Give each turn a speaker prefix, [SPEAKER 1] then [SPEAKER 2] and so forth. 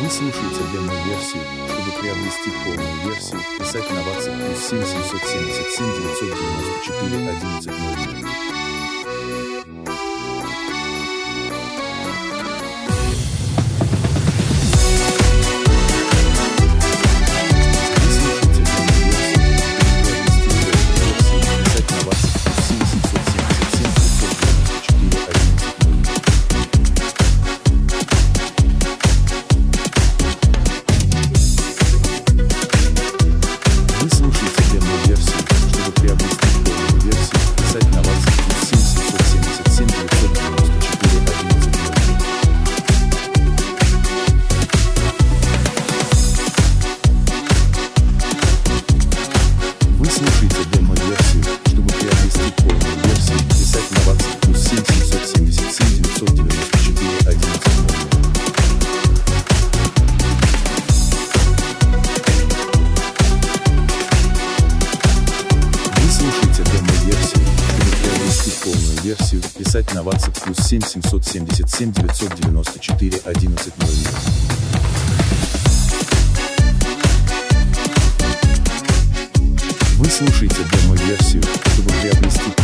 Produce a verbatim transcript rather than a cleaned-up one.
[SPEAKER 1] Вы слушаете демо-версию. Чтобы приобрести полную версию, писать на WhatsApp плюс семь семьсот семьдесят семь девятьсот девяносто четыре одиннадцать ноль ноль. Версию писать на WhatsApp плюс семь семьсот семьдесят семь девятьсот девяносто четыре одиннадцать ноль ноль. Вы слушаете демо-версию. Чтобы приобрести